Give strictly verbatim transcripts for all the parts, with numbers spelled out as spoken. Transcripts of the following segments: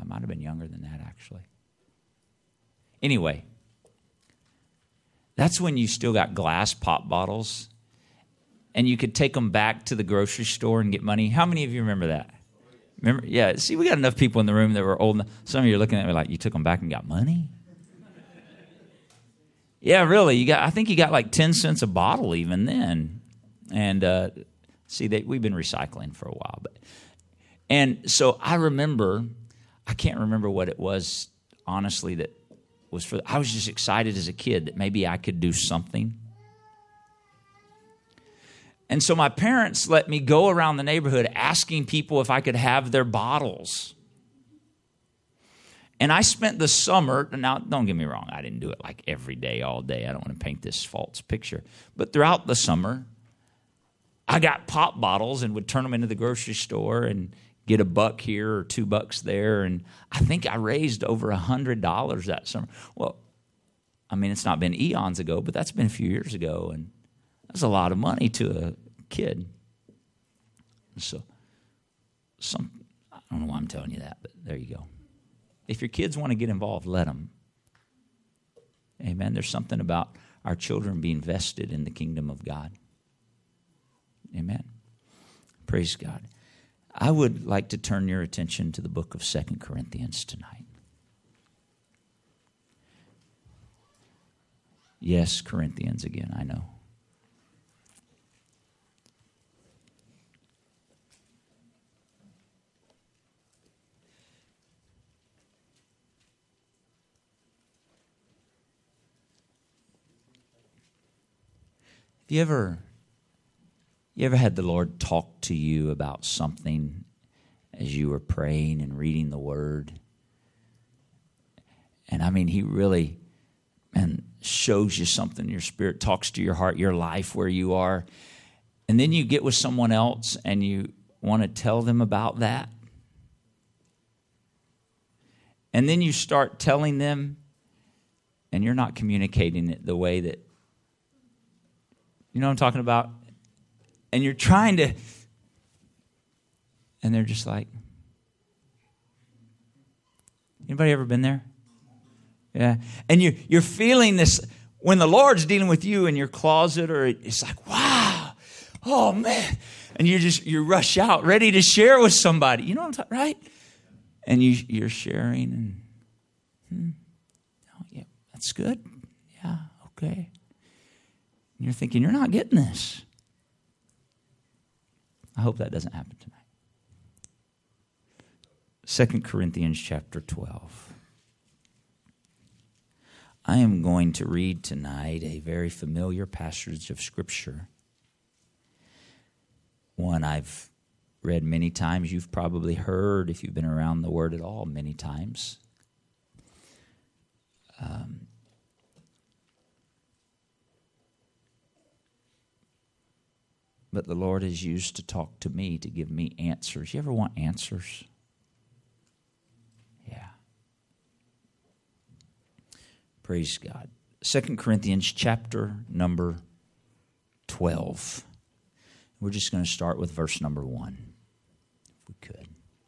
I might have been younger than that, actually. Anyway, that's when you still got glass pop bottles, and you could take them back to the grocery store and get money. How many of you remember that? Remember? Yeah, see, we got enough people in the room that were old enough. Some of you are looking at me like, you took them back and got money? Yeah, really. You got. I think you got like ten cents a bottle even then. And uh, see, they, we've been recycling for a while. But And so I remember, I can't remember what it was, honestly, that was for, I was just excited as a kid that maybe I could do something. And so my parents let me go around the neighborhood asking people if I could have their bottles. And I spent the summer, now don't get me wrong, I didn't do it like every day, all day. I don't want to paint this false picture. But throughout the summer, I got pop bottles and would turn them into the grocery store and get a buck here or two bucks there. And I think I raised over one hundred dollars that summer. Well, I mean, it's not been eons ago, but that's been a few years ago. And that's a lot of money to a kid. So, some I don't know why I'm telling you that, but there you go. If your kids want to get involved, let them. Amen. There's something about our children being vested in the kingdom of God. Amen. Praise God. I would like to turn your attention to the book of Second Corinthians tonight. Yes, Corinthians again, I know. Have you ever, you ever had the Lord talk to you about something as you were praying and reading the Word? And I mean, He really, man, shows you something. Your spirit talks to your heart, your life, where you are. And then you get with someone else and you want to tell them about that. And then you start telling them and you're not communicating it the way that, you know what I'm talking about? And you're trying to, and they're just like, anybody ever been there? Yeah. And you, you're feeling this, when the Lord's dealing with you in your closet, or it's like, wow, oh man. And you just, you rush out, ready to share with somebody. You know what I'm talking, right? And you, you're sharing and, hmm, oh, yeah, that's good. Yeah, okay. And you're thinking, you're not getting this. I hope that doesn't happen tonight. Second Corinthians chapter twelve. I am going to read tonight a very familiar passage of Scripture. One I've read many times. You've probably heard, if you've been around the Word at all, many times. Um, but the Lord has used to talk to me, to give me answers. You ever want answers? Yeah. Praise God. Second Corinthians chapter number twelve. We're just going to start with verse number one, if we could.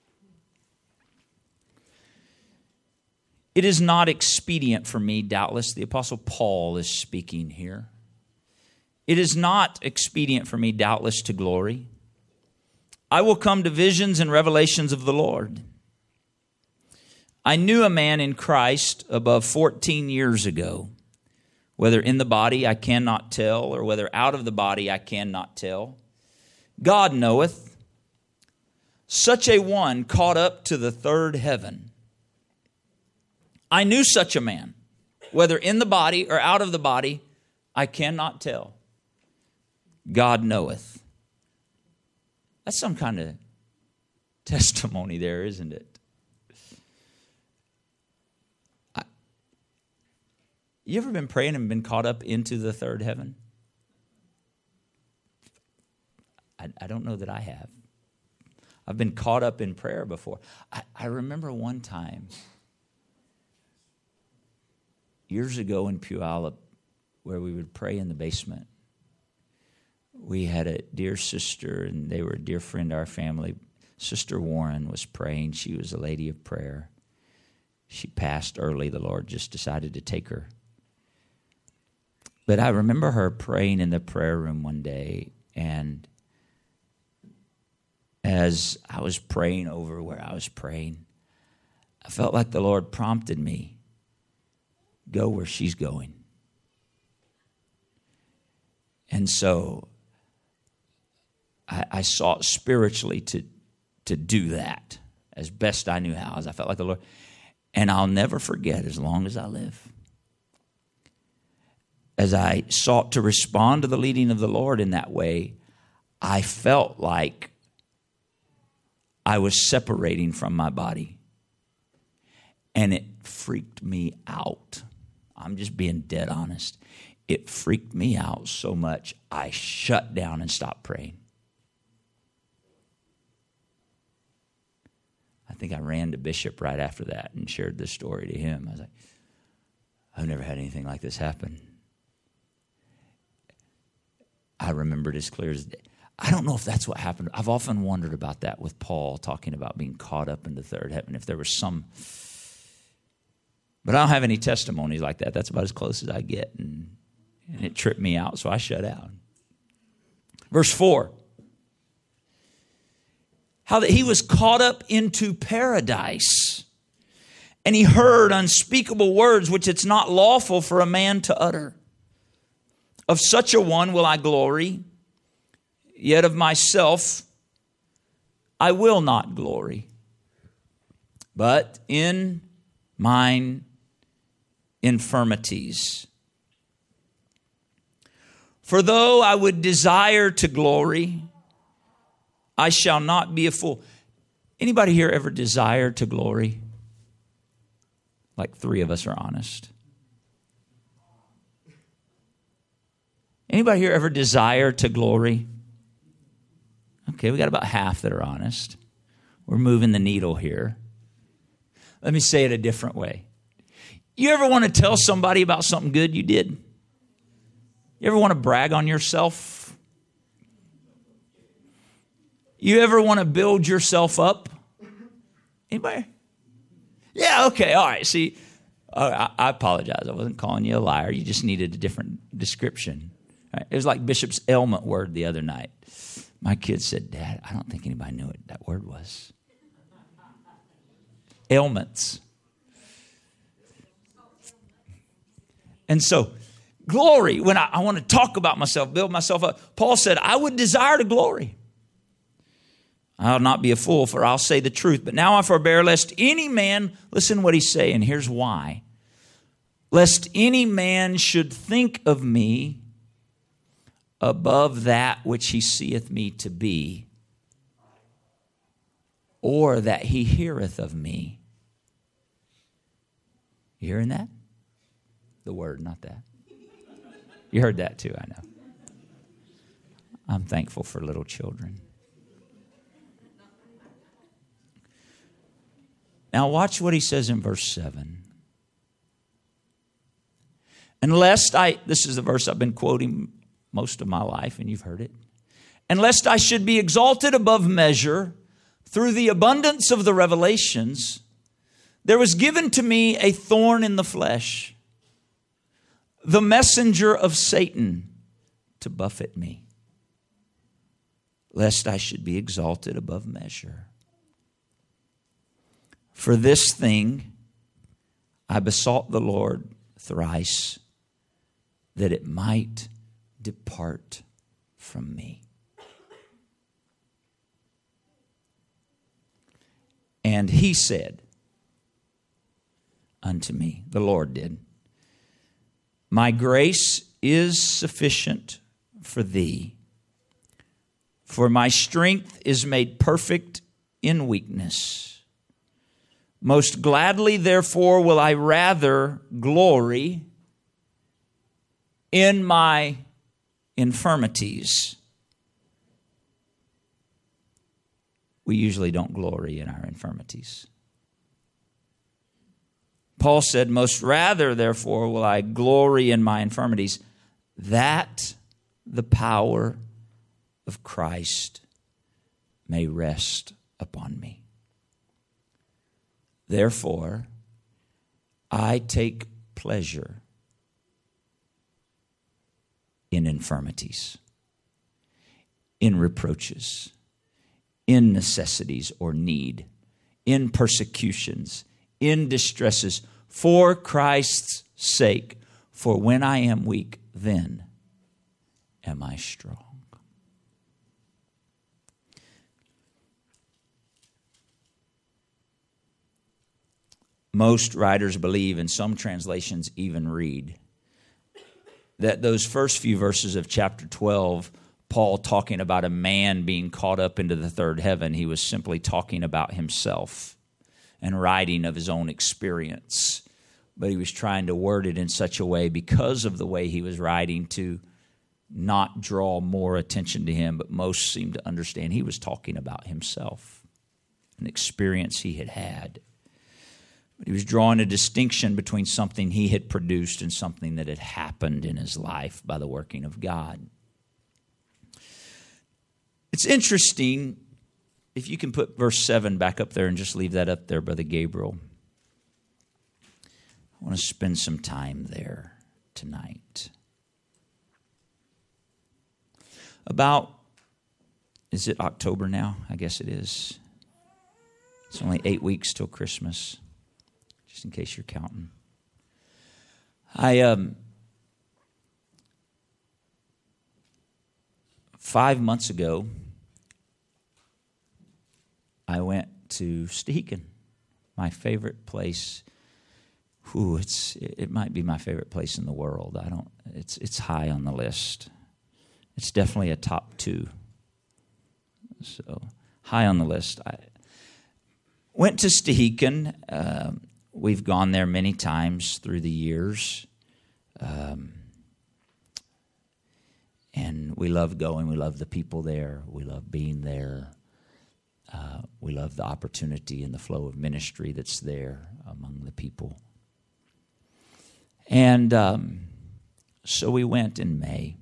It is not expedient for me, doubtless, the Apostle Paul is speaking here. It is not expedient for me, doubtless, to glory. I will come to visions and revelations of the Lord. I knew a man in Christ above fourteen years ago. Whether in the body I cannot tell, or whether out of the body I cannot tell. God knoweth. Such a one caught up to the third heaven. I knew such a man. Whether in the body or out of the body, I cannot tell. God knoweth. That's some kind of testimony there, isn't it? I, you ever been praying and been caught up into the third heaven? I, I don't know that I have. I've been caught up in prayer before. I, I remember one time, years ago in Puyallup, where we would pray in the basement. We had a dear sister, and they were a dear friend of our family. Sister Warren was praying. She was a lady of prayer. She passed early. The Lord just decided to take her. But I remember her praying in the prayer room one day, and as I was praying over where I was praying, I felt like the Lord prompted me, go where she's going. And so I, I sought spiritually to, to do that as best I knew how, as I felt like the Lord. And I'll never forget as long as I live. As I sought to respond to the leading of the Lord in that way, I felt like I was separating from my body. And it freaked me out. I'm just being dead honest. It freaked me out so much, I shut down and stopped praying. I think I ran to Bishop right after that and shared this story to him. I was like, I've never had anything like this happen. I remember it as clear as day. I don't know if that's what happened. I've often wondered about that with Paul talking about being caught up in the third heaven, if there was some. But I don't have any testimonies like that. That's about as close as I get. And, and it tripped me out, so I shut out. Verse four. How that he was caught up into paradise, and he heard unspeakable words which it's not lawful for a man to utter. Of such a one will I glory, yet of myself I will not glory, but in mine infirmities. For though I would desire to glory, I shall not be a fool. Anybody here ever desire to glory? Like three of us are honest. Anybody here ever desire to glory? Okay, we got about half that are honest. We're moving the needle here. Let me say it a different way. You ever want to tell somebody about something good you did? You ever want to brag on yourself? You ever want to build yourself up? Anybody? Yeah, okay, all right. See, uh, I, I apologize. I wasn't calling you a liar. You just needed a different description. Right? It was like Bishop's ailment word the other night. My kid said, Dad, I don't think anybody knew what that word was. Ailments. And so, glory, when I, I want to talk about myself, build myself up, Paul said, I would desire to glory. I'll not be a fool, for I'll say the truth. But now I forbear, lest any man, listen what he's saying, here's why. Lest any man should think of me above that which he seeth me to be, or that he heareth of me. You hearing that? The word, not that. You heard that too, I know. I'm thankful for little children. Now watch what he says in verse seven. And lest I, this is the verse I've been quoting most of my life, and you've heard it. And lest I should be exalted above measure through the abundance of the revelations, there was given to me a thorn in the flesh, the messenger of Satan to buffet me, lest I should be exalted above measure. For this thing I besought the Lord thrice, that it might depart from me. And he said unto me, the Lord did, my grace is sufficient for thee, for my strength is made perfect in weakness. Most gladly, therefore, will I rather glory in my infirmities. We usually don't glory in our infirmities. Paul said, most rather, therefore, will I glory in my infirmities, that the power of Christ may rest upon me. Therefore, I take pleasure in infirmities, in reproaches, in necessities or need, in persecutions, in distresses, for Christ's sake. For when I am weak, then am I strong. Most writers believe, and some translations even read, that those first few verses of chapter twelve, Paul talking about a man being caught up into the third heaven, he was simply talking about himself and writing of his own experience. But he was trying to word it in such a way, because of the way he was writing, to not draw more attention to him, but most seem to understand he was talking about himself, an experience he had had. But he was drawing a distinction between something he had produced and something that had happened in his life by the working of God. It's interesting, if you can put verse seven back up there and just leave that up there, Brother Gabriel. I want to spend some time there tonight. About, is it October now? I guess it is. It's only eight weeks till Christmas, just in case you're counting. I, um, five months ago, I went to Stehekin, my favorite place. Ooh, it's it might be my favorite place in the world. I don't. It's it's high on the list. It's definitely a top two. So high on the list. I went to Stehekin. Um, we've gone there many times through the years, um, and we love going. We love the people there. We love being there. Uh, we love the opportunity and the flow of ministry that's there among the people. And um, so we went in May.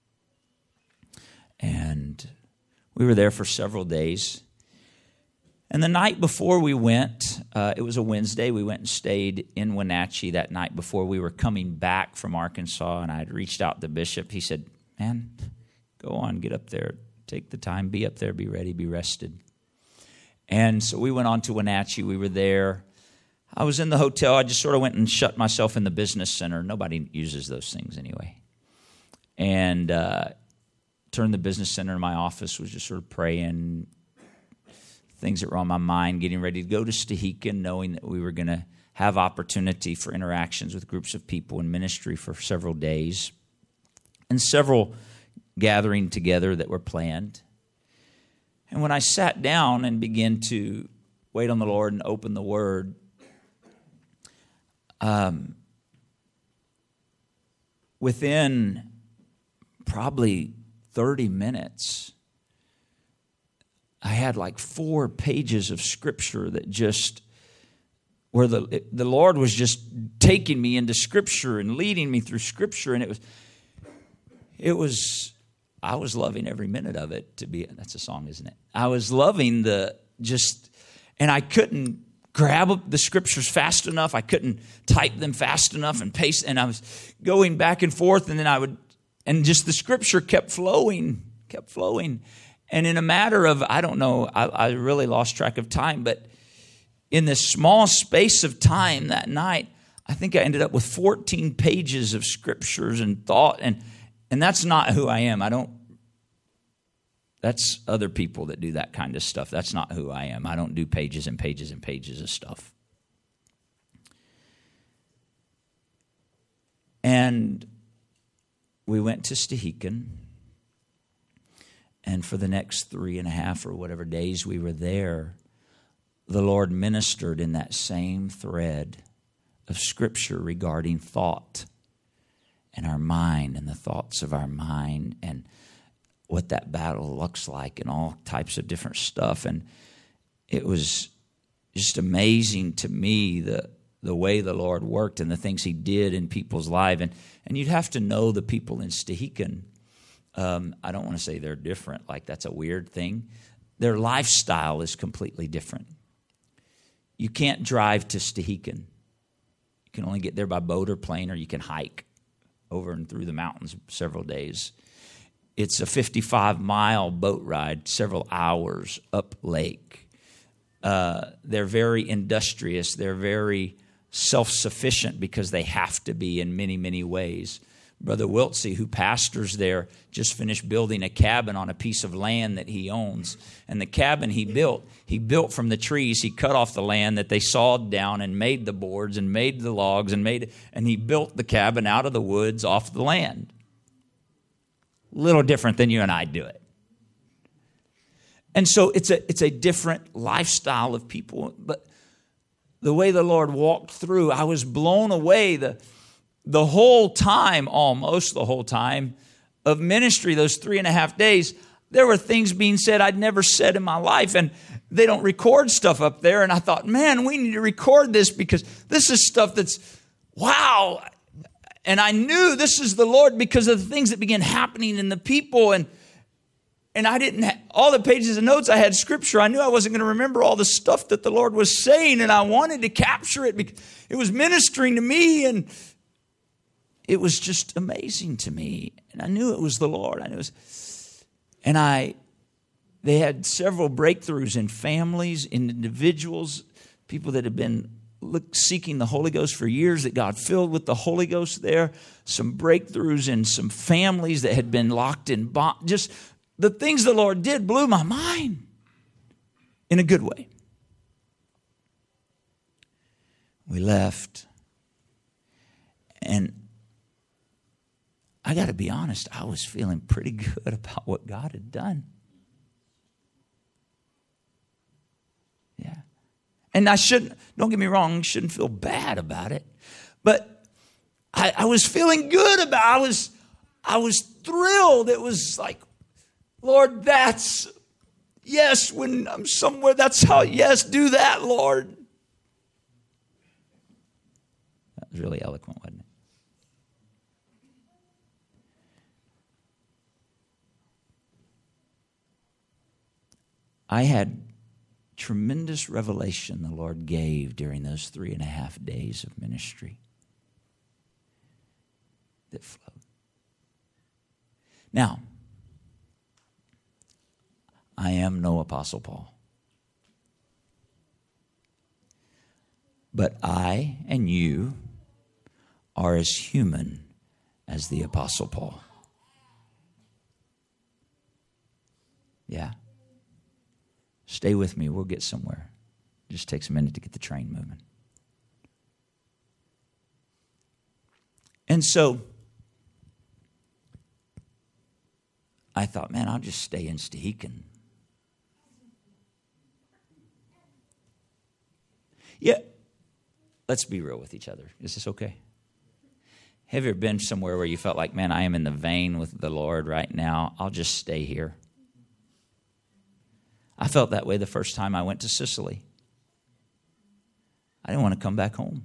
And we were there for several days. And the night before we went, uh, it was a Wednesday, we went and stayed in Wenatchee that night before we were coming back from Arkansas. And I had reached out to Bishop. He said, man, go on, get up there. Take the time, be up there, be ready, be rested. And so we went on to Wenatchee. We were there. I was in the hotel. I just sort of went and shut myself in the business center. Nobody uses those things anyway. And uh, turned the business center in my office, was just sort of praying, things that were on my mind, getting ready to go to Stehekin, knowing that we were going to have opportunity for interactions with groups of people in ministry for several days, and several gathering together that were planned. And when I sat down and began to wait on the Lord and open the Word, um, within probably thirty minutes, I had like four pages of Scripture that just, where the the Lord was just taking me into Scripture and leading me through Scripture, and it was, it was, I was loving every minute of it. To be, that's a song, isn't it? I was loving the just, and I couldn't grab the Scriptures fast enough. I couldn't type them fast enough and paste, and I was going back and forth, and then I would, and just the Scripture kept flowing, kept flowing. And in a matter of, I don't know, I, I really lost track of time, but in this small space of time that night, I think I ended up with fourteen pages of Scriptures and thought, and and that's not who I am. I don't, that's other people that do that kind of stuff. That's not who I am. I don't do pages and pages and pages of stuff. And we went to Stehekin. And for the next three and a half or whatever days we were there, the Lord ministered in that same thread of Scripture regarding thought and our mind and the thoughts of our mind and what that battle looks like and all types of different stuff. And it was just amazing to me the the way the Lord worked and the things He did in people's lives. And, and you'd have to know the people in Stehekin. Um, I don't want to say they're different, like that's a weird thing. Their lifestyle is completely different. You can't drive to Stehekin. You can only get there by boat or plane, or you can hike over and through the mountains several days. It's a fifty-five mile boat ride, several hours up lake. Uh, they're very industrious. They're very self-sufficient because they have to be in many, many ways. Brother Wiltsey, who pastors there, just finished building a cabin on a piece of land that he owns. And the cabin he built, he built from the trees. He cut off the land that they sawed down and made the boards and made the logs and made, and he built the cabin out of the woods off the land. Little different than you and I do it. And so it's a it's a different lifestyle of people. But the way the Lord walked through, I was blown away. The The whole time, almost the whole time of ministry, those three and a half days, there were things being said I'd never said in my life. And they don't record stuff up there. And I thought, man, we need to record this because this is stuff that's, wow. And I knew this is the Lord because of the things that began happening in the people. And and I didn't have, all the pages of notes, I had scripture. I knew I wasn't going to remember all the stuff that the Lord was saying. And I wanted to capture it because it was ministering to me. And it was just amazing to me. And I knew it was the Lord. I knew it was, and I, they had several breakthroughs in families, in individuals, people that had been look, seeking the Holy Ghost for years, that God filled with the Holy Ghost there. Some breakthroughs in some families that had been locked in bond. Just the things the Lord did blew my mind in a good way. We left. And I got to be honest, I was feeling pretty good about what God had done. Yeah. And I shouldn't, don't get me wrong, shouldn't feel bad about it. But I, I was feeling good about it. I was, I was thrilled. It was like, Lord, that's, yes, when I'm somewhere, that's how, yes, do that, Lord. That was really eloquent, wasn't it? I had tremendous revelation the Lord gave during those three and a half days of ministry that flowed. Now, I am no Apostle Paul. But I and you are as human as the Apostle Paul. Yeah. Stay with me. We'll get somewhere. It just takes a minute to get the train moving. And so I thought, man, I'll just stay in Stehekin. Yeah, let's be real with each other. Is this okay? Have you ever been somewhere where you felt like, man, I am in the vein with the Lord right now. I'll just stay here. I felt that way the first time I went to Sicily. I didn't want to come back home.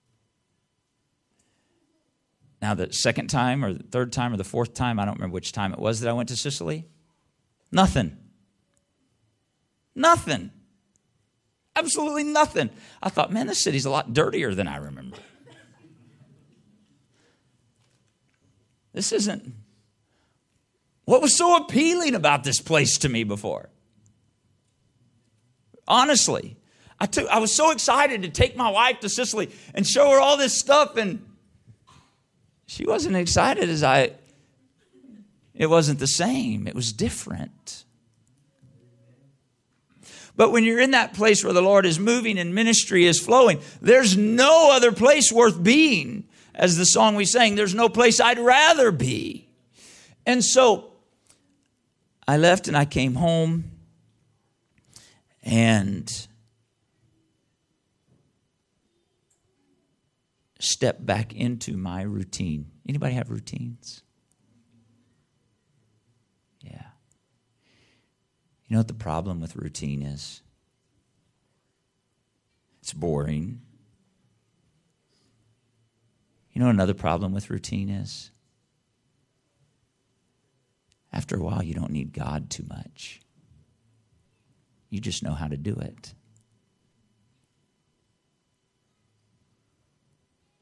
Now, the second time or the third time or the fourth time, I don't remember which time it was that I went to Sicily. Nothing. Nothing. Absolutely nothing. I thought, man, this city's a lot dirtier than I remember. This isn't... What was so appealing about this place to me before? Honestly, I took. I was so excited to take my wife to Sicily and show her all this stuff, and she wasn't excited as I. It wasn't the same. It was different. But when you're in that place where the Lord is moving and ministry is flowing, there's no other place worth being. As the song we sang, there's no place I'd rather be. And so I left and I came home. And step back into my routine. Anybody have routines? Yeah. You know what the problem with routine is? It's boring. You know what another problem with routine is? After a while, you don't need God too much. You just know how to do it.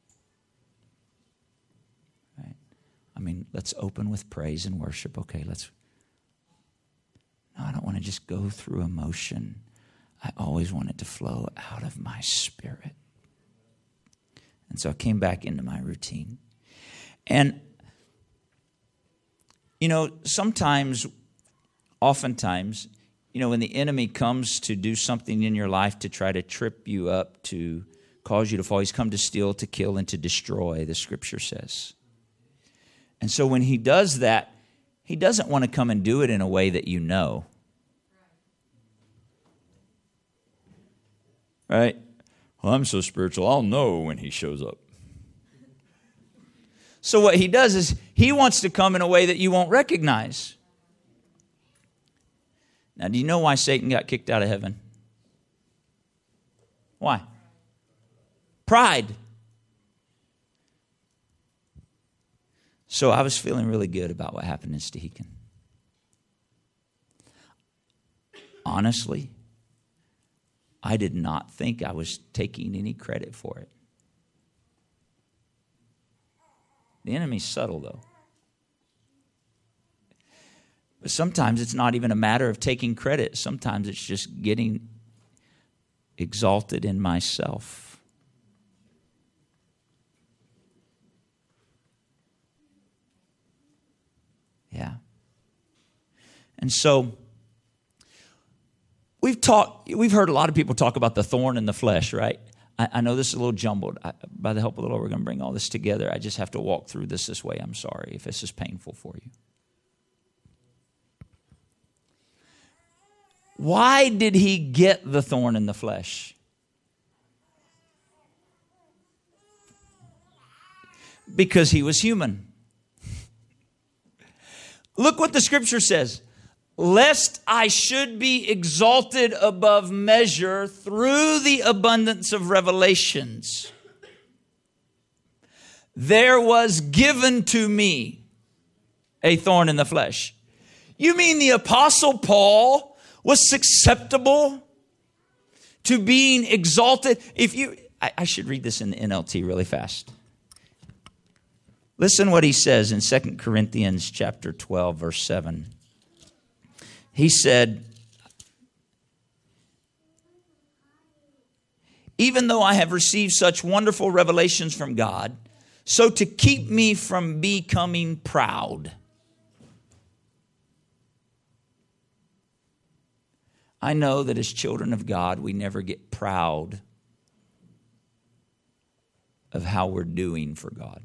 mean, let's open with praise and worship. Okay, let's. No, I don't want to just go through emotion. I always want it to flow out of my spirit. And so I came back into my routine. And, you know, sometimes, oftentimes, you know, when the enemy comes to do something in your life to try to trip you up, to cause you to fall, he's come to steal, to kill, and to destroy, the scripture says. And so when he does that, he doesn't want to come and do it in a way that you know. Right? Well, I'm so spiritual, I'll know when he shows up. So what he does is he wants to come in a way that you won't recognize. Now, do you know why Satan got kicked out of heaven? Why? Pride. So I was feeling really good about what happened in Stehekin. Honestly, I did not think I was taking any credit for it. The enemy's subtle, though. But sometimes it's not even a matter of taking credit. Sometimes it's just getting exalted in myself. Yeah. And so we've talked, we've heard a lot of people talk about the thorn in the flesh, right? I, I know this is a little jumbled. I, by the help of the Lord, we're going to bring all this together. I just have to walk through this this way. I'm sorry if this is painful for you. Why did he get the thorn in the flesh? Because he was human. Look what the scripture says. Lest I should be exalted above measure through the abundance of revelations, there was given to me a thorn in the flesh. You mean the Apostle Paul was susceptible to being exalted? If you, I, I should read this in the N L T really fast. Listen what he says in Second Corinthians chapter twelve, verse seven. He said, even though I have received such wonderful revelations from God, so to keep me from becoming proud, I know that as children of God, we never get proud of how we're doing for God.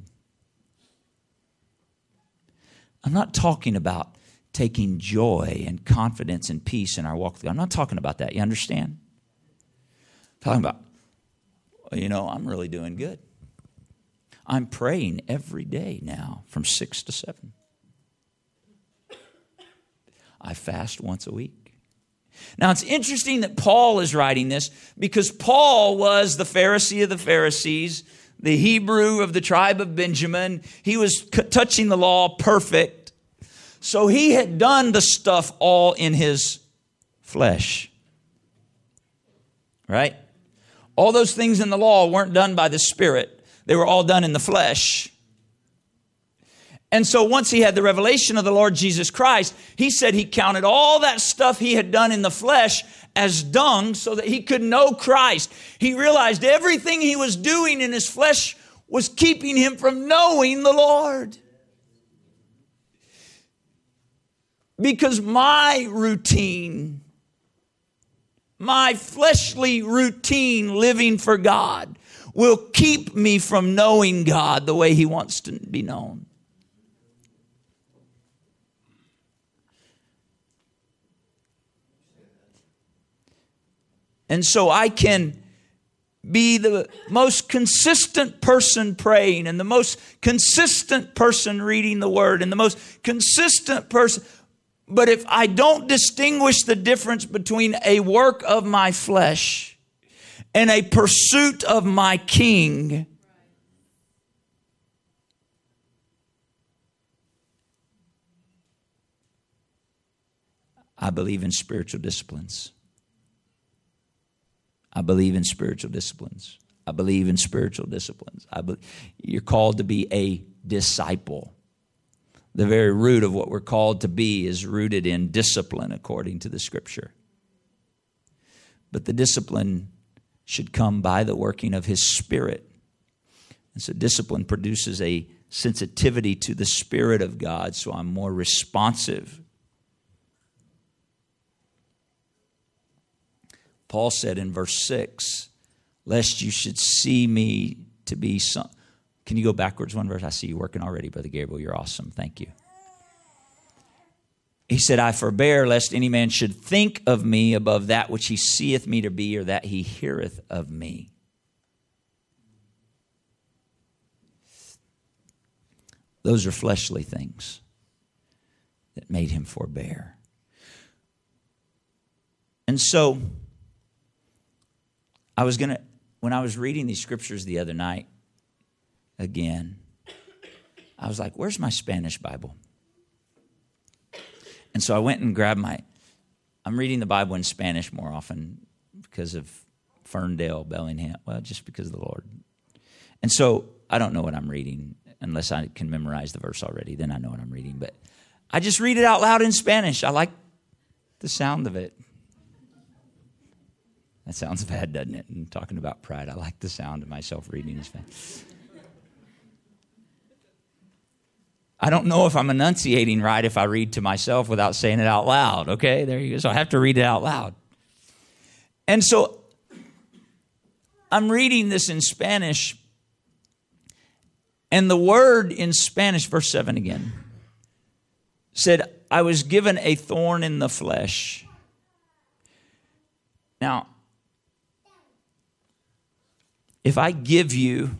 I'm not talking about taking joy and confidence and peace in our walk with God. I'm not talking about that. You understand? I'm talking about, well, you know, I'm really doing good. I'm praying every day now from six to seven. I fast once a week. Now, it's interesting that Paul is writing this because Paul was the Pharisee of the Pharisees, the Hebrew of the tribe of Benjamin. He was c- touching the law perfect. So he had done the stuff all in his flesh. Right? All those things in the law weren't done by the Spirit. They were all done in the flesh. And so once he had the revelation of the Lord Jesus Christ, he said he counted all that stuff he had done in the flesh as dung so that he could know Christ. He realized everything he was doing in his flesh was keeping him from knowing the Lord. Because my routine, my fleshly routine living for God will keep me from knowing God the way he wants to be known. And so I can be the most consistent person praying and the most consistent person reading the word and the most consistent person. But if I don't distinguish the difference between a work of my flesh and a pursuit of my King, I believe in spiritual disciplines. I believe in spiritual disciplines. I believe in spiritual disciplines. I believe you're called to be a disciple. The very root of what we're called to be is rooted in discipline, according to the Scripture. But the discipline should come by the working of His Spirit. And so discipline produces a sensitivity to the Spirit of God, so I'm more responsive. Paul said in verse six, lest you should see me to be some... Can you go backwards one verse? I see you working already, Brother Gabriel. You're awesome. Thank you. He said, I forbear lest any man should think of me above that which he seeth me to be, or that he heareth of me. Those are fleshly things that made him forbear. And so, I was going to, when I was reading these scriptures the other night, again, I was like, where's my Spanish Bible? And so I went and grabbed my, I'm reading the Bible in Spanish more often because of Ferndale, Bellingham, well, just because of the Lord. And so I don't know what I'm reading unless I can memorize the verse already, then I know what I'm reading. But I just read it out loud in Spanish. I like the sound of it. That sounds bad, doesn't it? And talking about pride, I like the sound of myself reading in Spanish. I don't know if I'm enunciating right if I read to myself without saying it out loud. Okay, there you go. So I have to read it out loud. And so I'm reading this in Spanish. And the word in Spanish, verse seven again, said, I was given a thorn in the flesh. Now, if I give you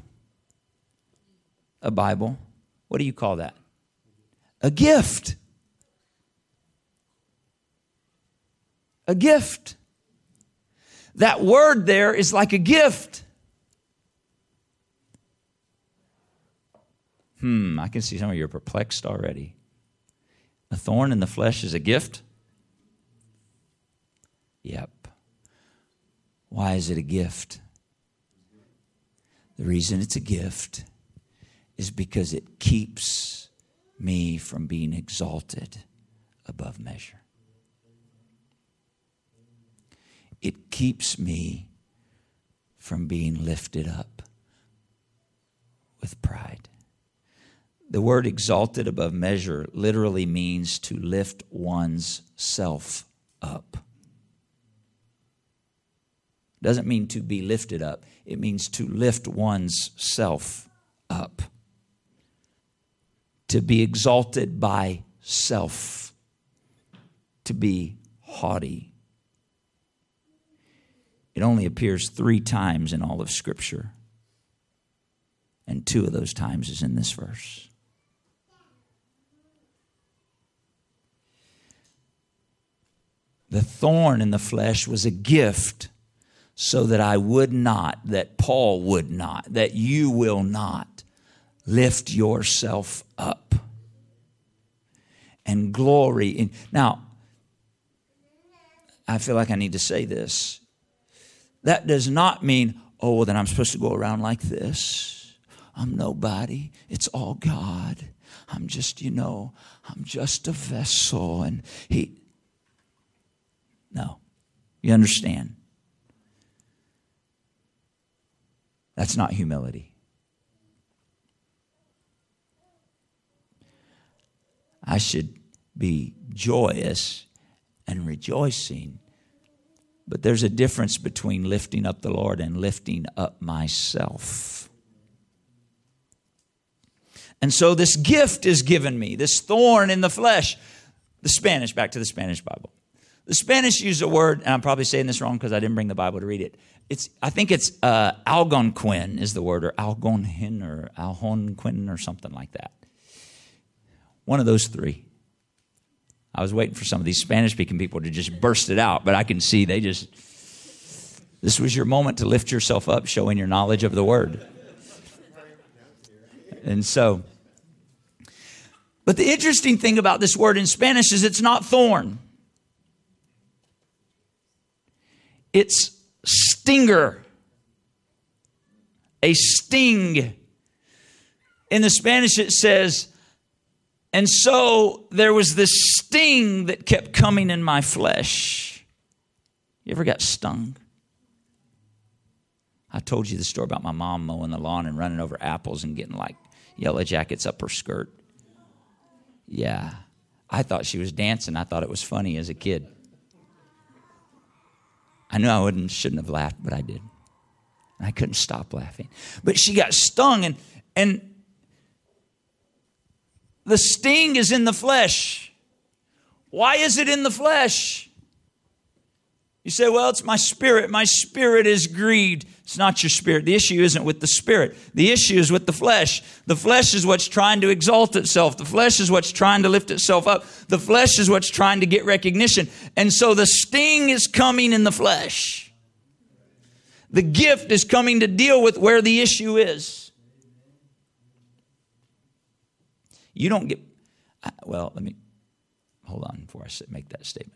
a Bible, what do you call that? A gift. A gift. That word there is like a gift. Hmm, I can see some of you are perplexed already. A thorn in the flesh is a gift? Yep. Why is it a gift? The reason it's a gift is because it keeps me from being exalted above measure. It keeps me from being lifted up with pride. The word exalted above measure literally means to lift one's self up. Doesn't mean to be lifted up. It means to lift one's self up. To be exalted by self. To be haughty. It only appears three times in all of Scripture. And two of those times is in this verse. The thorn in the flesh was a gift so that I would not, that Paul would not, that you will not lift yourself up and glory in. Now, I feel like I need to say this. That does not mean, oh, well, then I'm supposed to go around like this. I'm nobody. It's all God. I'm just, you know, I'm just a vessel. And he, no, you understand. That's not humility. I should be joyous and rejoicing. But there's a difference between lifting up the Lord and lifting up myself. And so this gift is given me, this thorn in the flesh. The Spanish, back to the Spanish Bible. The Spanish use a word, and I'm probably saying this wrong because I didn't bring the Bible to read it. It's, I think it's uh, Algonquin is the word, or Algonquin, or Algonquin, or something like that. One of those three. I was waiting for some of these Spanish-speaking people to just burst it out, but I can see they just, this was your moment to lift yourself up, showing your knowledge of the word. And so, but the interesting thing about this word in Spanish is it's not thorn. It's stinger. A sting. In the Spanish it says, And so there was this sting that kept coming in my flesh. You ever got stung? I told you the story about my mom mowing the lawn and running over apples and getting like yellow jackets up her skirt. Yeah. I thought she was dancing. I thought it was funny as a kid. I knew I wouldn't, shouldn't have laughed, but I did. I couldn't stop laughing. But she got stung, and, and the sting is in the flesh. Why is it in the flesh? You say, well, it's my spirit. My spirit is grieved. It's not your spirit. The issue isn't with the spirit. The issue is with the flesh. The flesh is what's trying to exalt itself. The flesh is what's trying to lift itself up. The flesh is what's trying to get recognition. And so the sting is coming in the flesh. The gift is coming to deal with where the issue is. You don't get, well, let me, hold on before I make that statement.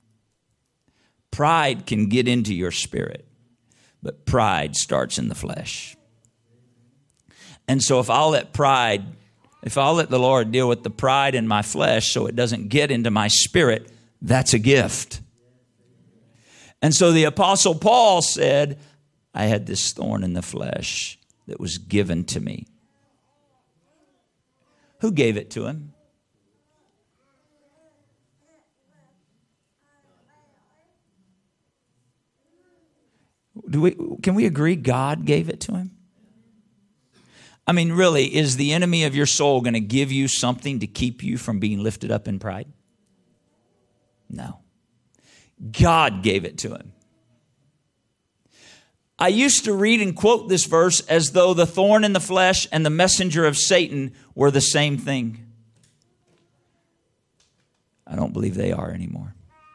Pride can get into your spirit, but pride starts in the flesh. And so if I'll let pride, if I'll let the Lord deal with the pride in my flesh so it doesn't get into my spirit, that's a gift. And so the Apostle Paul said, I had this thorn in the flesh that was given to me. Who gave it to him? Do we, can we agree God gave it to him? I mean, really, is the enemy of your soul going to give you something to keep you from being lifted up in pride? No. God gave it to him. I used to read and quote this verse as though the thorn in the flesh and the messenger of Satan were the same thing. I don't believe they are anymore.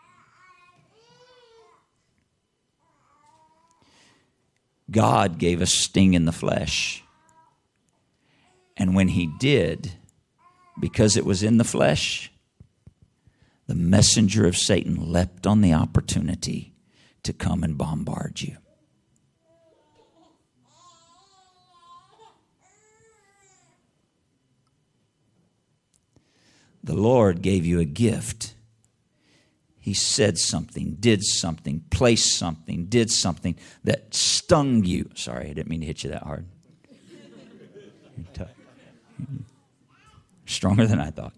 God gave a sting in the flesh. And when he did, because it was in the flesh, the messenger of Satan leapt on the opportunity to come and bombard you. The Lord gave you a gift. He said something, did something, placed something, did something that stung you. Sorry, I didn't mean to hit you that hard. Stronger than I thought.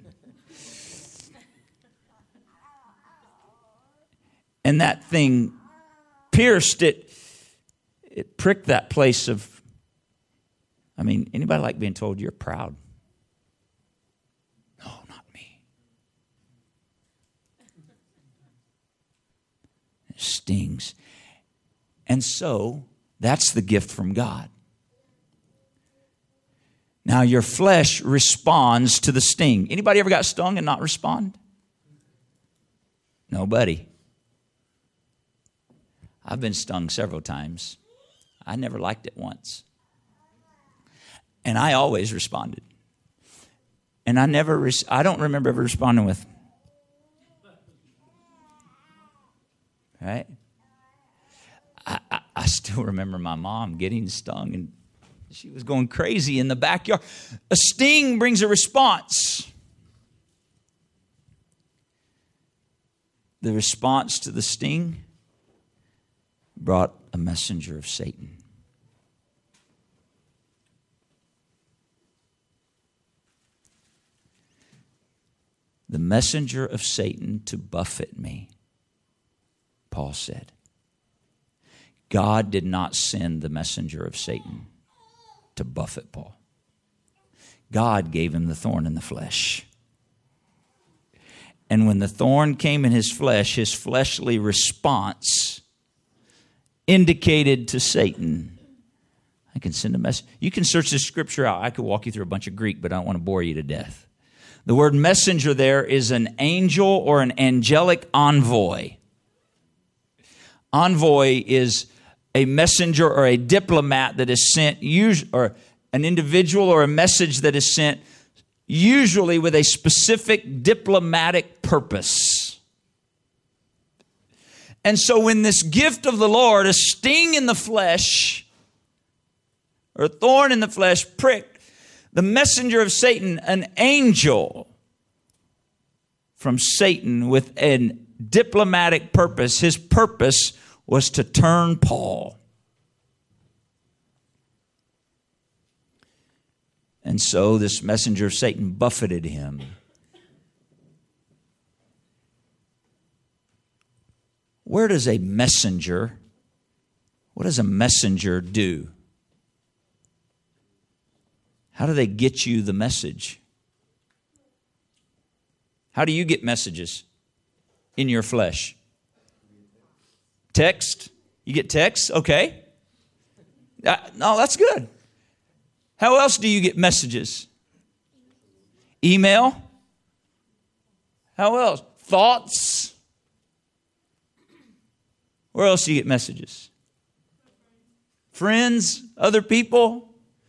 And that thing pierced it. It pricked that place of, I mean, anybody like being told you're proud? No, not me. It stings. And so, that's the gift from God. Now, your flesh responds to the sting. Anybody ever got stung and not respond? Nobody. I've been stung several times. I never liked it once. And I always responded. And I never, res- I don't remember ever responding with, right? I, I, I still remember my mom getting stung, and she was going crazy in the backyard. A sting brings a response. The response to the sting brought a messenger of Satan. The messenger of Satan to buffet me, Paul said. God did not send the messenger of Satan to buffet Paul. God gave him the thorn in the flesh. And when the thorn came in his flesh, his fleshly response indicated to Satan, I can send a message. You can search this scripture out. I could walk you through a bunch of Greek, but I don't want to bore you to death. The word messenger there is an angel or an angelic envoy. Envoy is a messenger or a diplomat that is sent, or an individual or a message that is sent, usually with a specific diplomatic purpose. And so when this gift of the Lord, a sting in the flesh, or a thorn in the flesh, pricked the messenger of Satan, an angel, from Satan with a diplomatic purpose. His purpose was to turn Paul. And so this messenger of Satan buffeted him. Where does a messenger, what does a messenger do? How do they get you the message? How do you get messages in your flesh? Text? You get text? Okay. Uh, no, that's good. How else do you get messages? Email? How else? Thoughts? Where else do you get messages? Friends? Other people?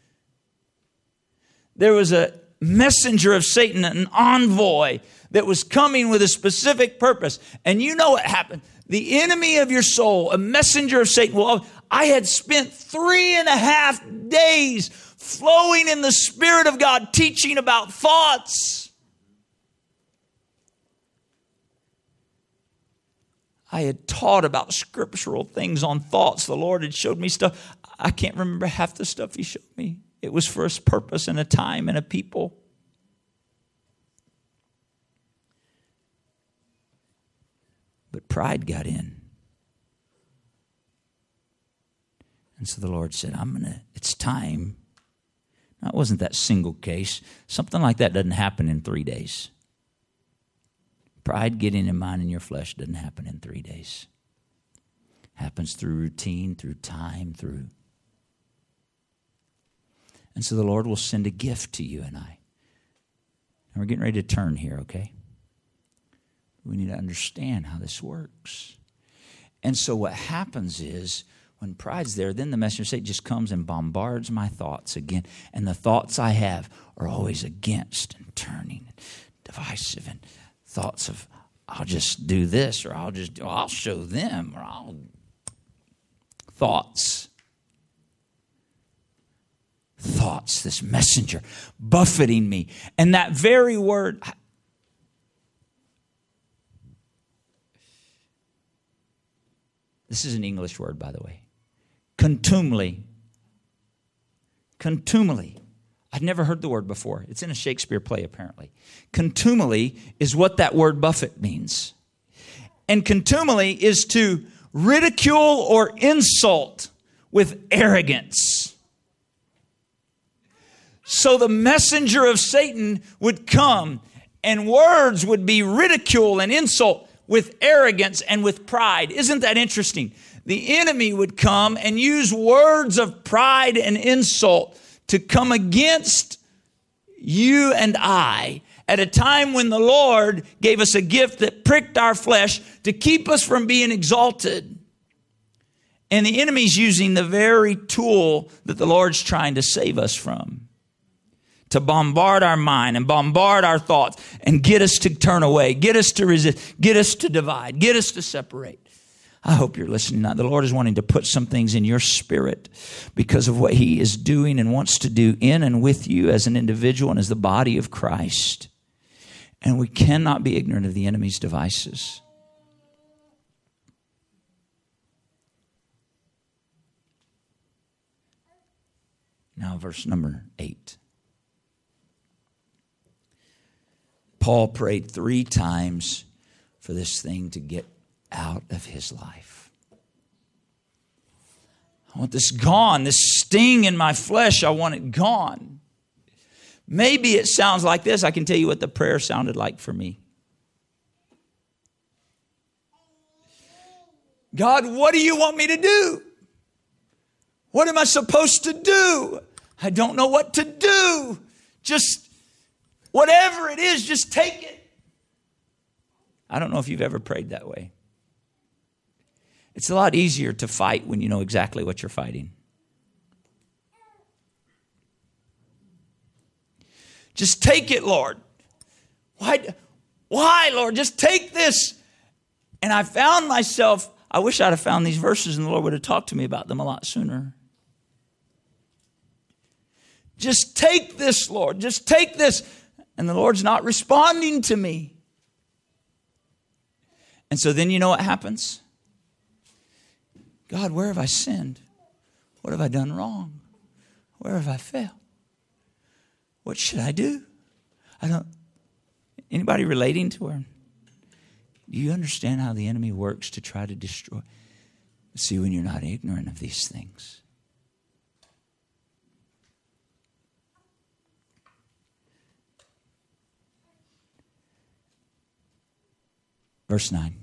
There was a messenger of Satan, an envoy that was coming with a specific purpose. And you know what happened? The enemy of your soul, a messenger of Satan. Well, I had spent three and a half days flowing in the Spirit of God, teaching about thoughts. I had taught about scriptural things on thoughts. The Lord had showed me stuff. I can't remember half the stuff He showed me. It was for His purpose and a time and a people. But pride got in. And so the Lord said, I'm going to, it's time. Now, it wasn't that single case. Something like that doesn't happen in three days. Pride getting in mind in your flesh doesn't happen in three days. It happens through routine, through time, through. And so the Lord will send a gift to you and I. And we're getting ready to turn here, okay? We need to understand how this works. And so what happens is, when pride's there, then the messenger of Satan just comes and bombards my thoughts again. And the thoughts I have are always against and turning and divisive, and thoughts of, I'll just do this, or I'll just, or I'll show them, or I'll... Thoughts. Thoughts, this messenger buffeting me. And that very word... This is an English word, by the way. Contumely. Contumely. I'd never heard the word before. It's in a Shakespeare play, apparently. Contumely is what that word buffet means. And contumely is to ridicule or insult with arrogance. So the messenger of Satan would come, and words would be ridicule and insult with arrogance and with pride. Isn't that interesting? The enemy would come and use words of pride and insult to come against you and I at a time when the Lord gave us a gift that pricked our flesh to keep us from being exalted. And the enemy's using the very tool that the Lord's trying to save us from, to bombard our mind and bombard our thoughts and get us to turn away, get us to resist, get us to divide, get us to separate. I hope you're listening now. The Lord is wanting to put some things in your spirit because of what He is doing and wants to do in and with you as an individual and as the body of Christ. And we cannot be ignorant of the enemy's devices. Now, verse number eight. Paul prayed three times for this thing to get out of his life. I want this gone. This sting in my flesh, I want it gone. Maybe it sounds like this. I can tell you what the prayer sounded like for me. God, what do you want me to do? What am I supposed to do? I don't know what to do. Just whatever it is, just take it. I don't know if you've ever prayed that way. It's a lot easier to fight when you know exactly what you're fighting. Just take it, Lord. Why, why, Lord? Just take this. And I found myself, I wish I'd have found these verses and the Lord would have talked to me about them a lot sooner. Just take this, Lord. Just take this. And the Lord's not responding to me. And so then you know what happens? God, where have I sinned? What have I done wrong? Where have I failed? What should I do? I don't. Anybody relating to her? Do you understand how the enemy works to try to destroy? See, when you're not ignorant of these things. Verse nine.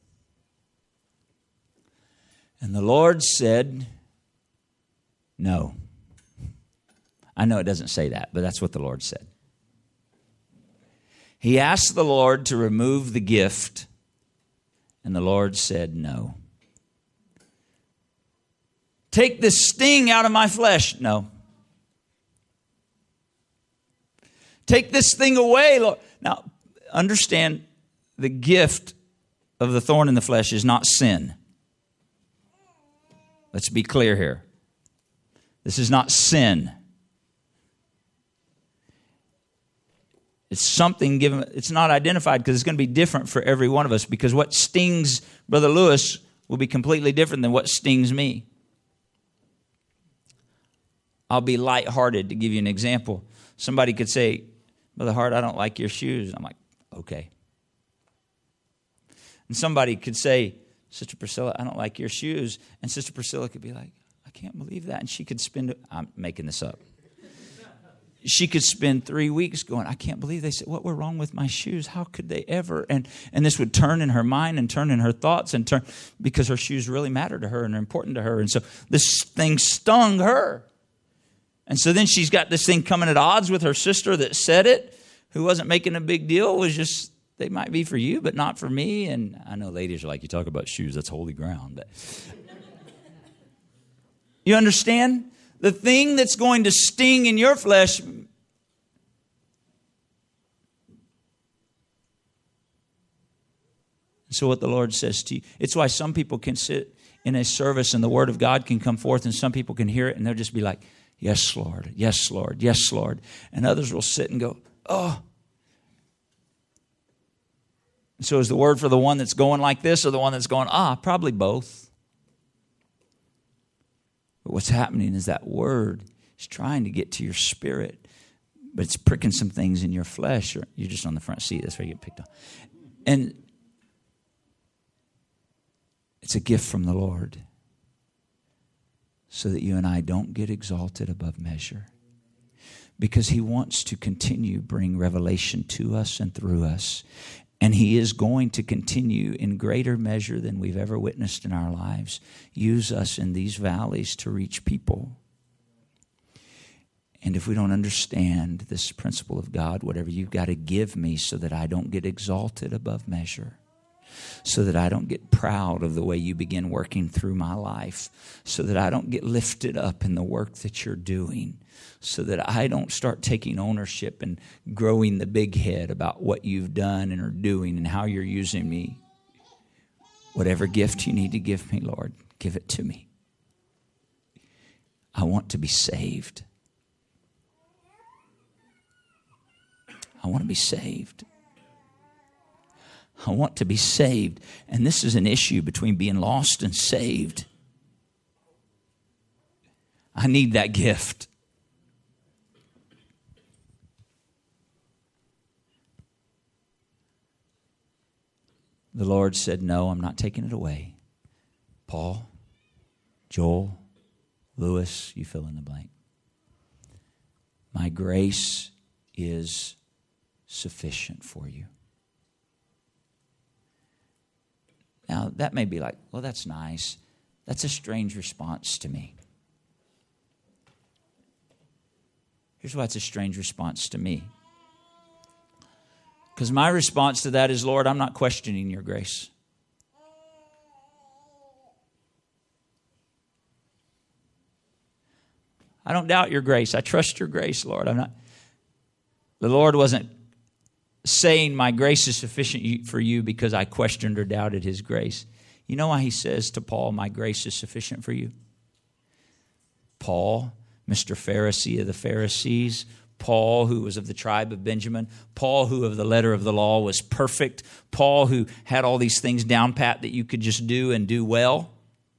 And the Lord said, no. I know it doesn't say that, but that's what the Lord said. He asked the Lord to remove the gift, and the Lord said no. Take the sting out of my flesh. No. Take this thing away, Lord. Now, understand, the gift of the thorn in the flesh is not sin. Let's be clear here. This is not sin. It's something given, it's not identified because it's going to be different for every one of us, because what stings Brother Lewis will be completely different than what stings me. I'll be lighthearted to give you an example. Somebody could say, Brother Hart, I don't like your shoes. I'm like, okay. And somebody could say, Sister Priscilla, I don't like your shoes. And Sister Priscilla could be like, I can't believe that. And she could spend, I'm making this up. She could spend three weeks going, I can't believe they said, what were wrong with my shoes? How could they ever? And and this would turn in her mind and turn in her thoughts and turn, because her shoes really matter to her and are important to her. And so this thing stung her. And so then she's got this thing coming at odds with her sister that said it, who wasn't making a big deal, was just, they might be for you, but not for me. And I know ladies are like, you talk about shoes, that's holy ground. But you understand? The thing that's going to sting in your flesh. So what the Lord says to you, it's why some people can sit in a service and the word of God can come forth, and some people can hear it and they'll just be like, yes, Lord, yes, Lord, yes, Lord. And others will sit and go, oh. So is the word for the one that's going like this or the one that's going, ah, probably both. But what's happening is that word is trying to get to your spirit, but it's pricking some things in your flesh. Or you're just on the front seat. That's where you get picked up. And it's a gift from the Lord so that you and I don't get exalted above measure, because he wants to continue bring revelation to us and through us. And he is going to continue in greater measure than we've ever witnessed in our lives, use us in these valleys to reach people. And if we don't understand this principle of God, whatever you've got to give me so that I don't get exalted above measure, so that I don't get proud of the way you begin working through my life, so that I don't get lifted up in the work that you're doing, so that I don't start taking ownership and growing the big head about what you've done and are doing and how you're using me. Whatever gift you need to give me, Lord, give it to me. I want to be saved. I want to be saved. I want to be saved. And this is an issue between being lost and saved. I need that gift. The Lord said, no, I'm not taking it away. Paul, Joel, Lewis, you fill in the blank. My grace is sufficient for you. Now, that may be like, well, that's nice. That's a strange response to me. Here's why it's a strange response to me. Because my response to that is, Lord, I'm not questioning your grace. I don't doubt your grace. I trust your grace, Lord. I'm not. The Lord wasn't saying my grace is sufficient for you because I questioned or doubted his grace. You know why he says to Paul, my grace is sufficient for you? Paul, Mister Pharisee of the Pharisees, Paul, who was of the tribe of Benjamin. Paul, who of the letter of the law was perfect. Paul, who had all these things down pat that you could just do and do well.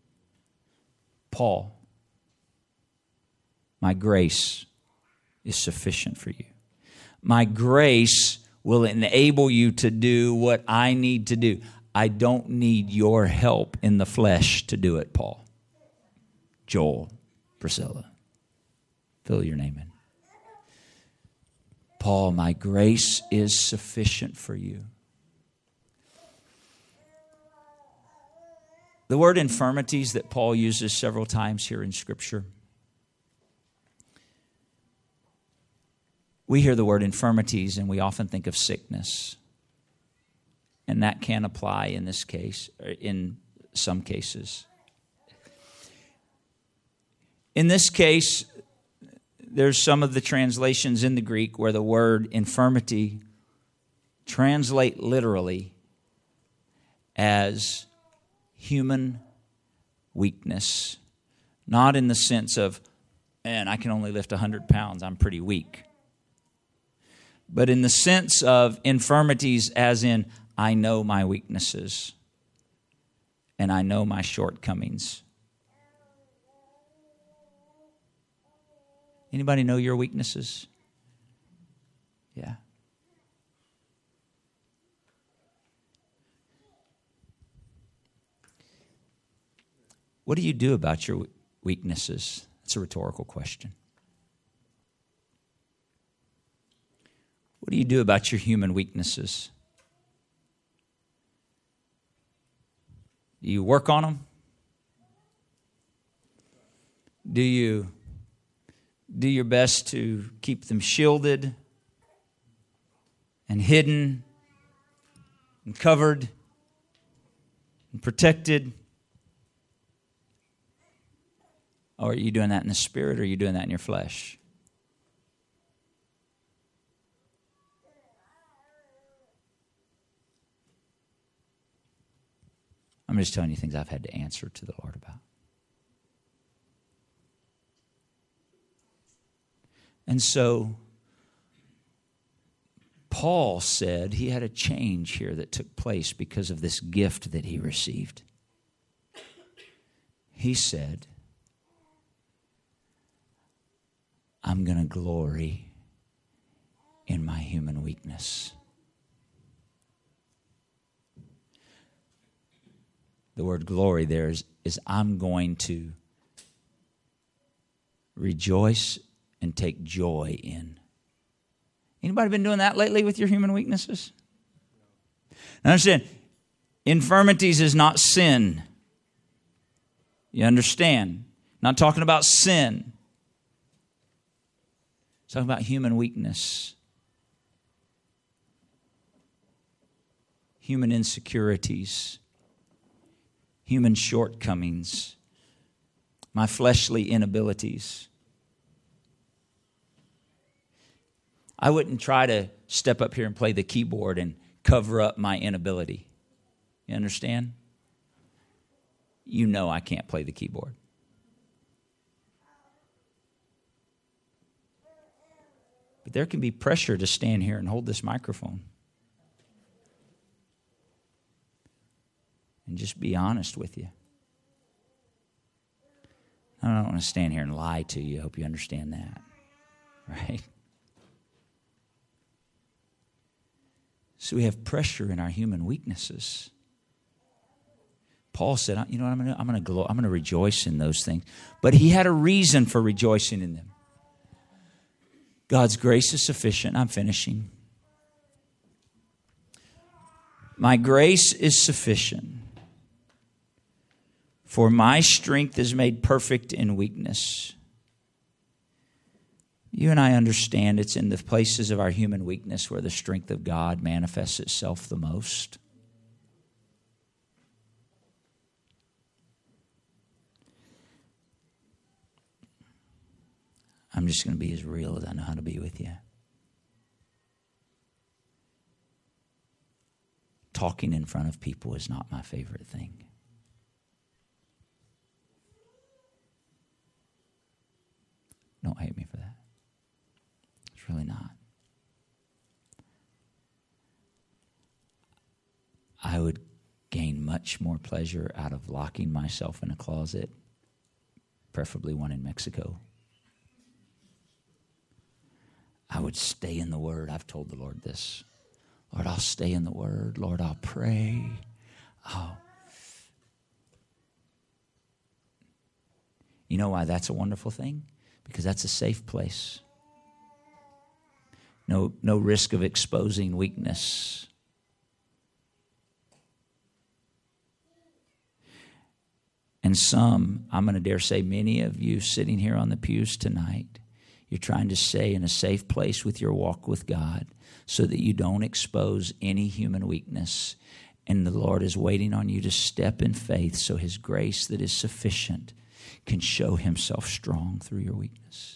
Paul, my grace is sufficient for you. My grace will enable you to do what I need to do. I don't need your help in the flesh to do it, Paul. Joel, Priscilla, fill your name in. Paul, my grace is sufficient for you. The word infirmities that Paul uses several times here in Scripture. We hear the word infirmities and we often think of sickness. And that can apply in this case, or in some cases. In this case, there's some of the translations in the Greek where the word infirmity translate literally as human weakness. Not in the sense of, man, I can only lift one hundred pounds, I'm pretty weak. But in the sense of infirmities as in, I know my weaknesses and I know my shortcomings. Anybody know your weaknesses? Yeah. What do you do about your weaknesses? It's a rhetorical question. What do you do about your human weaknesses? Do you work on them? Do you do your best to keep them shielded and hidden and covered and protected? Or are you doing that in the spirit, or are you doing that in your flesh? I'm just telling you things I've had to answer to the Lord about. And so, Paul said he had a change here that took place because of this gift that he received. He said, I'm going to glory in my human weakness. The word glory there is, is I'm going to rejoice and take joy in. Anybody been doing that lately with your human weaknesses? Now understand, infirmities is not sin. You understand? Not talking about sin. It's talking about human weakness. Human insecurities. Human shortcomings. My fleshly inabilities. I wouldn't try to step up here and play the keyboard and cover up my inability. You understand? You know I can't play the keyboard. But there can be pressure to stand here and hold this microphone. And just be honest with you. I don't want to stand here and lie to you. I hope you understand that. Right? So we have pressure in our human weaknesses. Paul said, you know what, I'm going to I'm going to glo- I'm going to rejoice in those things. But he had a reason for rejoicing in them. God's grace is sufficient. I'm finishing. My grace is sufficient. For my strength is made perfect in weakness. You and I understand it's in the places of our human weakness where the strength of God manifests itself the most. I'm just going to be as real as I know how to be with you. Talking in front of people is not my favorite thing. Don't hate me for that. It's really not. I would gain much more pleasure out of locking myself in a closet, preferably one in Mexico. I would stay in the Word. I've told the Lord this. Lord, I'll stay in the Word. Lord, I'll pray. Oh. You know why that's a wonderful thing? Because that's a safe place. No, no risk of exposing weakness. And some, I'm going to dare say many of you sitting here on the pews tonight, you're trying to stay in a safe place with your walk with God so that you don't expose any human weakness. And the Lord is waiting on you to step in faith so His grace that is sufficient can show Himself strong through your weakness.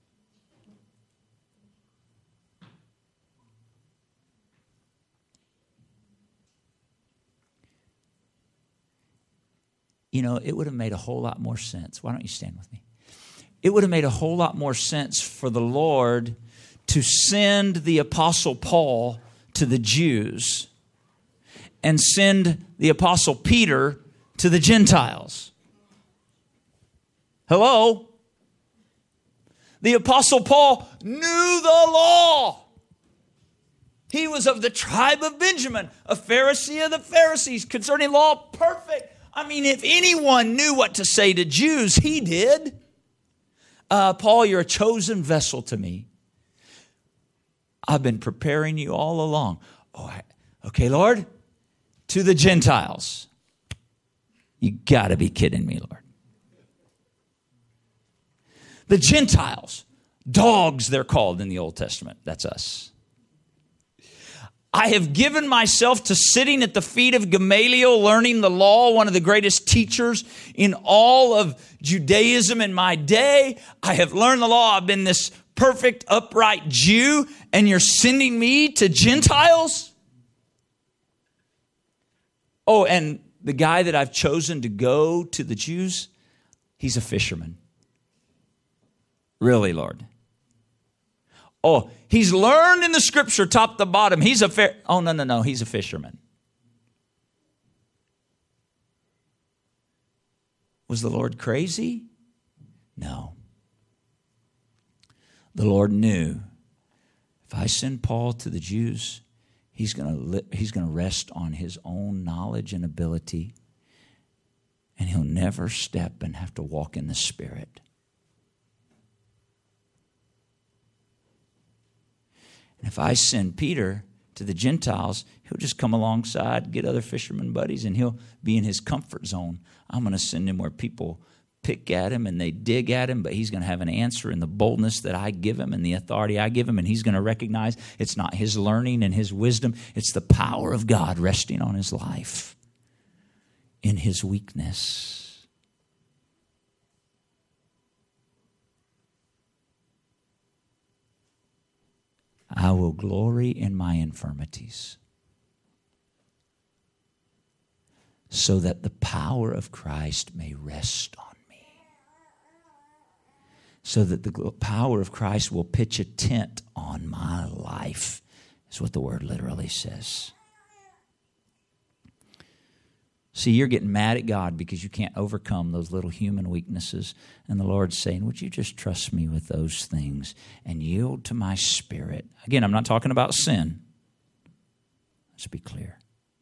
You know, it would have made a whole lot more sense. Why don't you stand with me? It would have made a whole lot more sense for the Lord to send the Apostle Paul to the Jews and send the Apostle Peter to the Gentiles. Hello? The Apostle Paul knew the law. He was of the tribe of Benjamin, a Pharisee of the Pharisees, concerning law, perfect. I mean, if anyone knew what to say to Jews, he did. Uh, Paul, you're a chosen vessel to me. I've been preparing you all along. Oh, I, okay, Lord, to the Gentiles. You got to be kidding me, Lord. The Gentiles, dogs they're called in the Old Testament. That's us. I have given myself to sitting at the feet of Gamaliel, learning the law, one of the greatest teachers in all of Judaism in my day. I have learned the law. I've been this perfect, upright Jew, and you're sending me to Gentiles? Oh, and the guy that I've chosen to go to the Jews, he's a fisherman. Really, Lord? Oh, he's learned in the scripture top to bottom. He's a fair. Oh, no, no, no. He's a fisherman. Was the Lord crazy? No. The Lord knew if I send Paul to the Jews, he's going to li- he's going to rest on his own knowledge and ability, and he'll never step and have to walk in the Spirit. If I send Peter to the Gentiles, he'll just come alongside, get other fishermen buddies, and he'll be in his comfort zone. I'm going to send him where people pick at him and they dig at him, but he's going to have an answer in the boldness that I give him and the authority I give him, and he's going to recognize it's not his learning and his wisdom, it's the power of God resting on his life in his weakness. I will glory in my infirmities so that the power of Christ may rest on me. So that the power of Christ will pitch a tent on my life, is what the word literally says. See, you're getting mad at God because you can't overcome those little human weaknesses. And the Lord's saying, would you just trust me with those things and yield to my Spirit? Again, I'm not talking about sin. Let's be clear.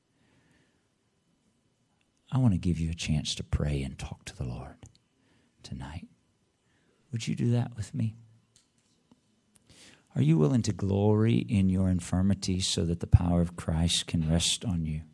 I want to give you a chance to pray and talk to the Lord tonight. Would you do that with me? Are you willing to glory in your infirmity so that the power of Christ can rest on you?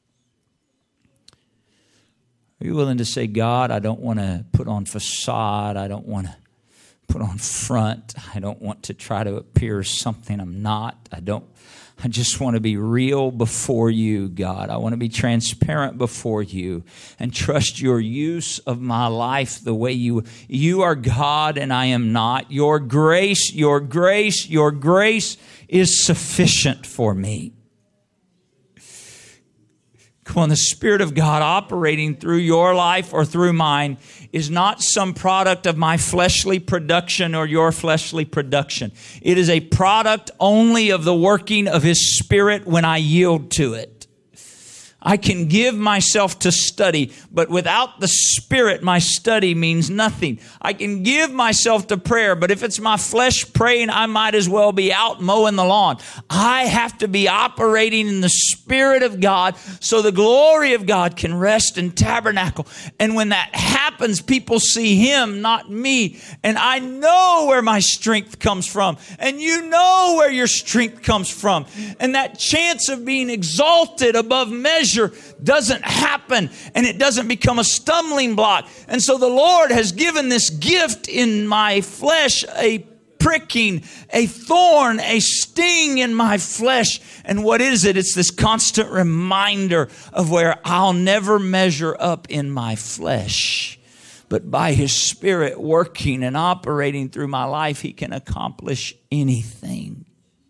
Are you willing to say, God, I don't want to put on facade. I don't want to put on front. I don't want to try to appear something I'm not. I don't. I just want to be real before you, God. I want to be transparent before you and trust your use of my life the way you, you are God and I am not. Your grace, your grace, your grace is sufficient for me. Come on, the Spirit of God operating through your life or through mine is not some product of my fleshly production or your fleshly production. It is a product only of the working of His Spirit when I yield to it. I can give myself to study, but without the Spirit, my study means nothing. I can give myself to prayer, but if it's my flesh praying, I might as well be out mowing the lawn. I have to be operating in the Spirit of God so the glory of God can rest and tabernacle. And when that happens, people see Him, not me. And I know where my strength comes from. And you know where your strength comes from. And that chance of being exalted above measure doesn't happen, and it doesn't become a stumbling block. And so the Lord has given this gift in my flesh, a pricking, a thorn, a sting in my flesh. And what is it? It's this constant reminder of where I'll never measure up in my flesh. But by His Spirit working and operating through my life, He can accomplish anything.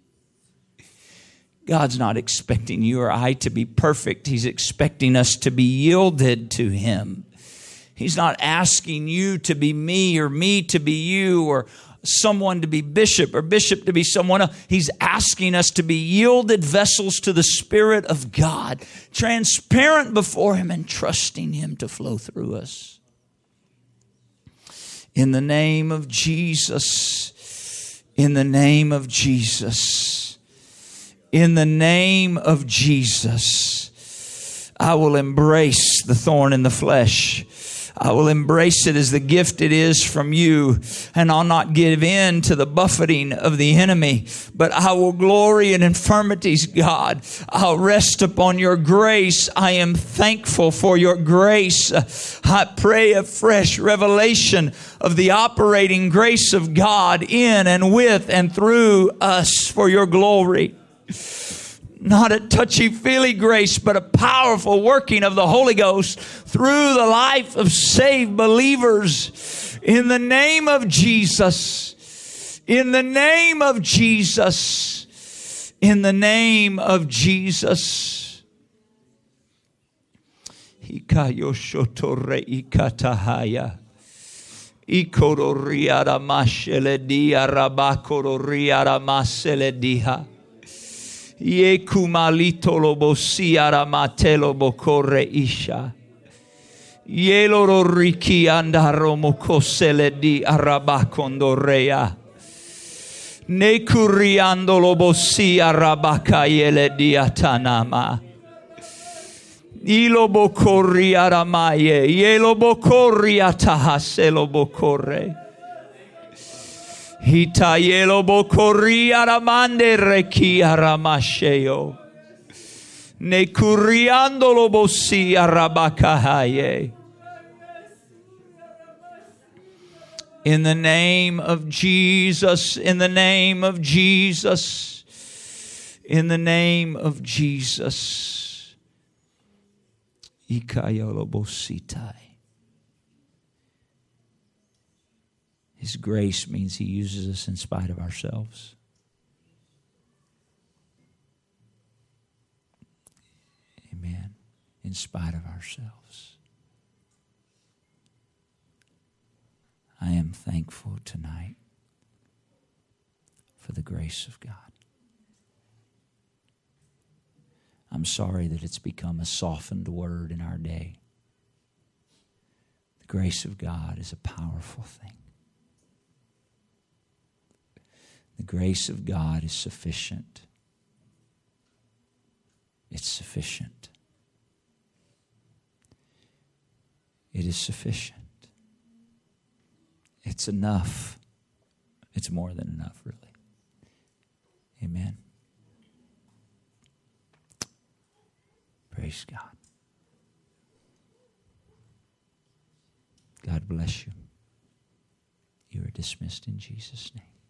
God's not expecting you or I to be perfect. He's expecting us to be yielded to Him. He's not asking you to be me or me to be you or someone to be bishop or bishop to be someone else. He's asking us to be yielded vessels to the Spirit of God, transparent before Him and trusting Him to flow through us. In the name of Jesus, in the name of Jesus, in the name of Jesus, I will embrace the thorn in the flesh. I will embrace it as the gift it is from you, and I'll not give in to the buffeting of the enemy, but I will glory in infirmities, God. I'll rest upon your grace. I am thankful for your grace. I pray a fresh revelation of the operating grace of God in and with and through us for your glory. Not a touchy-feely grace, but a powerful working of the Holy Ghost through the life of saved believers. In the name of Jesus. In the name of Jesus. In the name of Jesus. Hikayoshotorre ikatahaya. Ikororiara mashele dia rabakororiara masele diha. Ye kumalito lobo siara matelo bokorre isha. Ye loro riki andaro mokosele di arabakondorea. Ne kuriando lobo si arabaka yele di atanama. Ilo bokorri aramaye. Ye lo bokorri atahaselo bokorre. Hitayelo bokorri aramande reki aramasheo. Ne kuriando lo bosi arabakahaye. In the name of Jesus, in the name of Jesus, in the name of Jesus. Ikayolo bositai. His grace means He uses us in spite of ourselves. Amen. In spite of ourselves. I am thankful tonight for the grace of God. I'm sorry that it's become a softened word in our day. The grace of God is a powerful thing. The grace of God is sufficient. It's sufficient. It is sufficient. It's enough. It's more than enough, really. Amen. Praise God. God bless you. You are dismissed in Jesus' name.